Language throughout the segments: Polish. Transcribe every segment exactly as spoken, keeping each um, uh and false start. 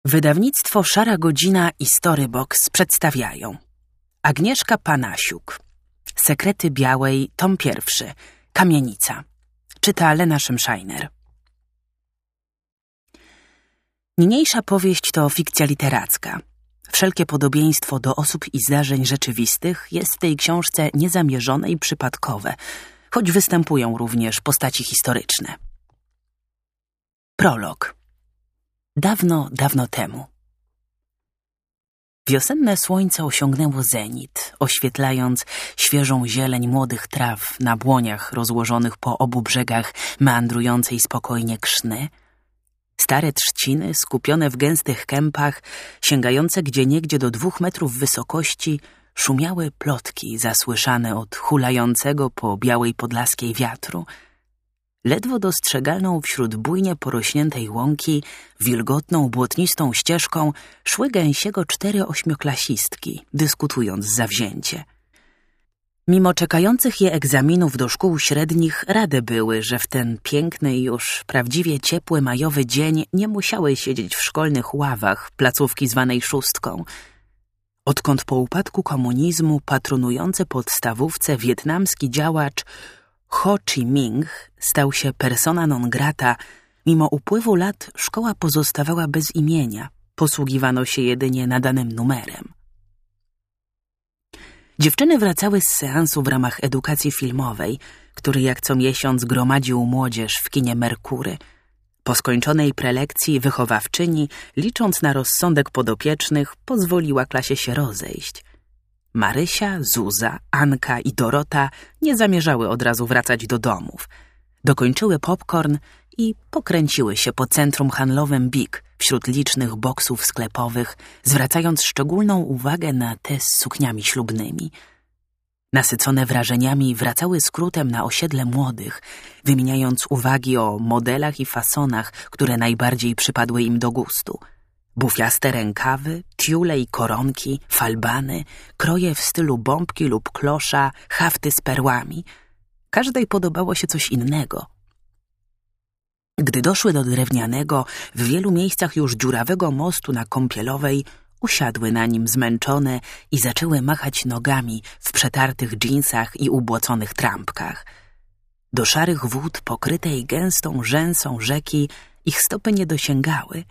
Wydawnictwo Szara Godzina i Storybox przedstawiają Agnieszka Panasiuk, Sekrety Białej, tom pierwszy, Kamienica. Czyta Lena Szymszajner. Niniejsza powieść to fikcja literacka. Wszelkie podobieństwo do osób i zdarzeń rzeczywistych jest w tej książce niezamierzone i przypadkowe, choć występują również postaci historyczne. Prolog. Dawno, dawno temu. Wiosenne słońce osiągnęło zenit, oświetlając świeżą zieleń młodych traw na błoniach rozłożonych po obu brzegach meandrującej spokojnie Krzny. Stare trzciny, skupione w gęstych kępach, sięgające gdzieniegdzie do dwóch metrów wysokości, szumiały plotki zasłyszane od hulającego po białej podlaskiej wiatru. Ledwo dostrzegalną wśród bujnie porośniętej łąki, wilgotną, błotnistą ścieżką szły gęsiego cztery ośmioklasistki, dyskutując zawzięcie. Mimo czekających je egzaminów do szkół średnich rade były, że w ten piękny i już prawdziwie ciepły majowy dzień nie musiały siedzieć w szkolnych ławach placówki zwanej szóstką. Odkąd po upadku komunizmu patronujący podstawówce wietnamski działacz Ho Chi Minh stał się persona non grata, mimo upływu lat szkoła pozostawała bez imienia, posługiwano się jedynie nadanym numerem. Dziewczyny wracały z seansu w ramach edukacji filmowej, który jak co miesiąc gromadził młodzież w kinie Merkury. Po skończonej prelekcji wychowawczyni, licząc na rozsądek podopiecznych, pozwoliła klasie się rozejść. Marysia, Zuza, Anka i Dorota nie zamierzały od razu wracać do domów. Dokończyły popcorn i pokręciły się po centrum handlowym Big wśród licznych boksów sklepowych, zwracając szczególną uwagę na te z sukniami ślubnymi. Nasycone wrażeniami wracały skrótem na osiedle młodych, wymieniając uwagi o modelach i fasonach, które najbardziej przypadły im do gustu. Bufiaste rękawy, tiule i koronki, falbany, kroje w stylu bombki lub klosza, hafty z perłami. Każdej podobało się coś innego. Gdy doszły do drewnianego, w wielu miejscach już dziurawego mostu na Kąpielowej, usiadły na nim zmęczone i zaczęły machać nogami w przetartych dżinsach i ubłoconych trampkach. Do szarych wód pokrytej gęstą rzęsą rzeki ich stopy nie dosięgały.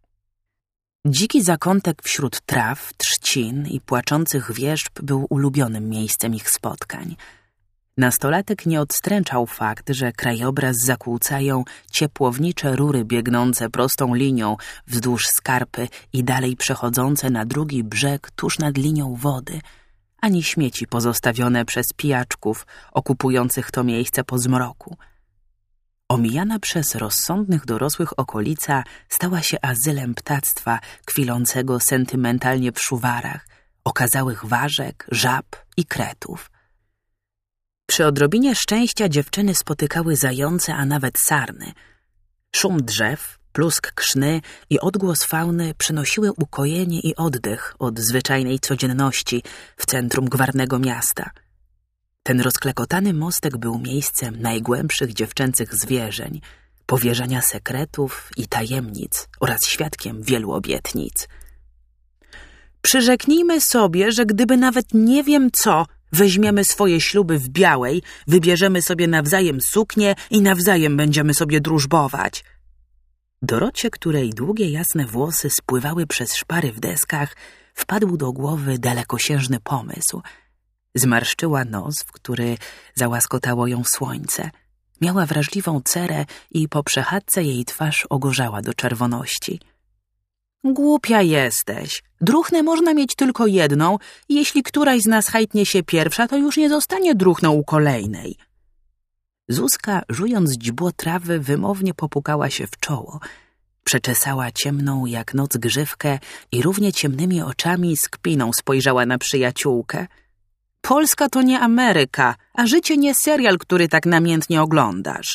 Dziki zakątek wśród traw, trzcin i płaczących wierzb był ulubionym miejscem ich spotkań. Nastolatek nie odstręczał fakt, że krajobraz zakłócają ciepłownicze rury biegnące prostą linią wzdłuż skarpy i dalej przechodzące na drugi brzeg tuż nad linią wody, ani śmieci pozostawione przez pijaczków okupujących to miejsce po zmroku. Omijana przez rozsądnych dorosłych okolica stała się azylem ptactwa kwilącego sentymentalnie w szuwarach, okazałych ważek, żab i kretów. Przy odrobinie szczęścia dziewczyny spotykały zające, a nawet sarny. Szum drzew, plusk Krzny i odgłos fauny przynosiły ukojenie i oddech od zwyczajnej codzienności w centrum gwarnego miasta. Ten rozklekotany mostek był miejscem najgłębszych dziewczęcych zwierzeń, powierzania sekretów i tajemnic oraz świadkiem wielu obietnic. Przyrzeknijmy sobie, że gdyby nawet nie wiem co, weźmiemy swoje śluby w Białej, wybierzemy sobie nawzajem suknie i nawzajem będziemy sobie drużbować. Dorocie, której długie jasne włosy spływały przez szpary w deskach, wpadł do głowy dalekosiężny pomysł. Zmarszczyła nos, w który załaskotało ją słońce. Miała wrażliwą cerę i po przechadzce jej twarz ogorzała do czerwoności. Głupia jesteś. Druchnę można mieć tylko jedną i jeśli któraś z nas hajtnie się pierwsza, to już nie zostanie druchną u kolejnej. Zuzka, żując dźbło trawy, wymownie popukała się w czoło. Przeczesała ciemną jak noc grzywkę i równie ciemnymi oczami z kpiną spojrzała na przyjaciółkę. Polska to nie Ameryka, a życie nie serial, który tak namiętnie oglądasz.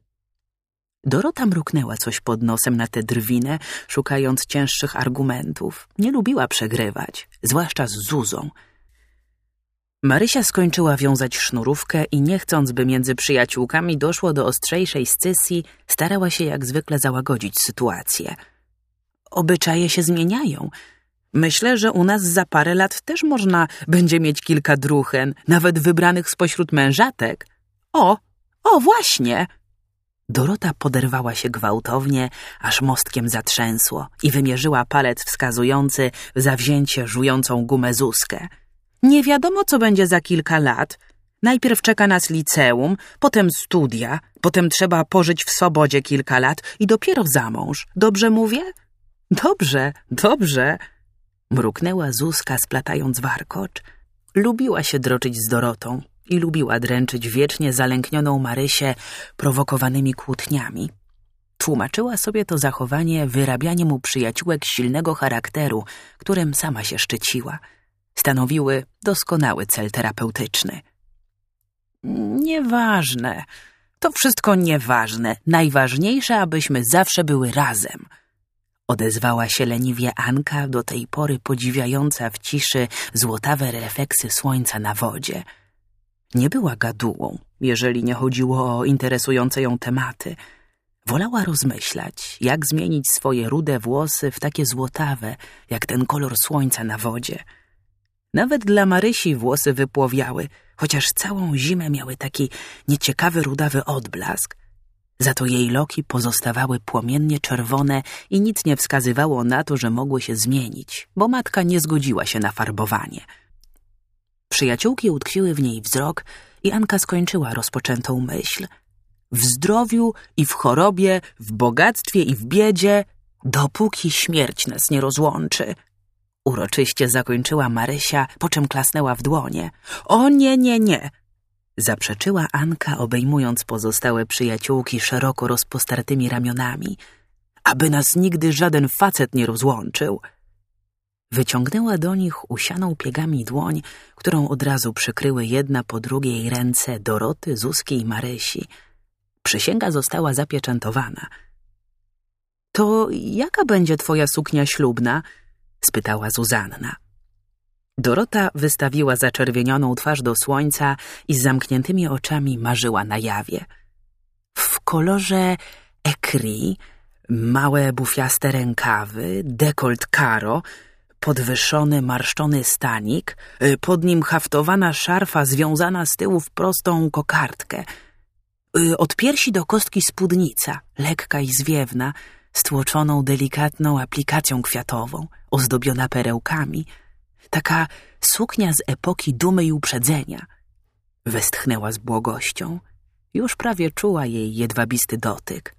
Dorota mruknęła coś pod nosem na tę drwinę, szukając cięższych argumentów. Nie lubiła przegrywać, zwłaszcza z Zuzą. Marysia skończyła wiązać sznurówkę i nie chcąc, by między przyjaciółkami doszło do ostrzejszej scysji, starała się jak zwykle załagodzić sytuację. obyczaje się zmieniają. Myślę, że u nas za parę lat też można będzie mieć kilka druchen, nawet wybranych spośród mężatek. O, o właśnie! Dorota poderwała się gwałtownie, aż mostkiem zatrzęsło i wymierzyła palec wskazujący w zawzięcie żującą gumę Zuzkę. Nie wiadomo, co będzie za kilka lat. Najpierw czeka nas liceum, potem studia, potem trzeba pożyć w swobodzie kilka lat i dopiero za mąż. Dobrze mówię? Dobrze, dobrze. Mruknęła Zuzka, splatając warkocz. Lubiła się droczyć z Dorotą i lubiła dręczyć wiecznie zalęknioną Marysię prowokowanymi kłótniami. Tłumaczyła sobie to zachowanie wyrabianiem u przyjaciółek silnego charakteru, którym sama się szczyciła. Stanowiły doskonały cel terapeutyczny. Nieważne. To wszystko nieważne. Najważniejsze, abyśmy zawsze były razem. Odezwała się leniwie Anka, do tej pory podziwiająca w ciszy złotawe refleksy słońca na wodzie. Nie była gadułą, jeżeli nie chodziło o interesujące ją tematy. Wolała rozmyślać, jak zmienić swoje rude włosy w takie złotawe, jak ten kolor słońca na wodzie. Nawet dla Marysi włosy wypłowiały, chociaż całą zimę miały taki nieciekawy rudawy odblask. Za to jej loki pozostawały płomiennie czerwone i nic nie wskazywało na to, że mogły się zmienić, bo matka nie zgodziła się na farbowanie. Przyjaciółki utkwiły w niej wzrok i Anka skończyła rozpoczętą myśl. W zdrowiu i w chorobie, w bogactwie i w biedzie, dopóki śmierć nas nie rozłączy. Uroczyście zakończyła Marysia, po czym klasnęła w dłonie. O nie, nie, nie! Zaprzeczyła Anka, obejmując pozostałe przyjaciółki szeroko rozpostartymi ramionami. Aby nas nigdy żaden facet nie rozłączył. Wyciągnęła do nich usianą piegami dłoń, którą od razu przykryły jedna po drugiej ręce Doroty, Zuzki i Marysi. Przysięga została zapieczętowana. To jaka będzie twoja suknia ślubna? Spytała Zuzanna. Dorota wystawiła zaczerwienioną twarz do słońca i z zamkniętymi oczami marzyła na jawie. W kolorze écrit, małe bufiaste rękawy, dekolt karo, podwyższony marszczony stanik, pod nim haftowana szarfa związana z tyłu w prostą kokardkę. Od piersi do kostki spódnica, lekka i zwiewna, stłoczoną delikatną aplikacją kwiatową, ozdobiona perełkami. Taka suknia z epoki dumy i uprzedzenia. Westchnęła z błogością. Już prawie czuła jej jedwabisty dotyk.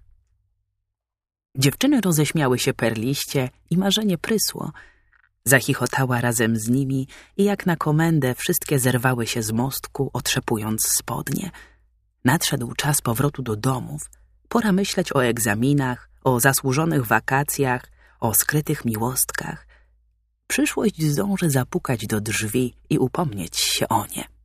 Dziewczyny roześmiały się perliście i marzenie prysło. Zachichotała razem z nimi i jak na komendę wszystkie zerwały się z mostku, otrzepując spodnie. Nadszedł czas powrotu do domów. Pora myśleć o egzaminach, o zasłużonych wakacjach, o skrytych miłostkach. Przyszłość zdąży zapukać do drzwi i upomnieć się o nie.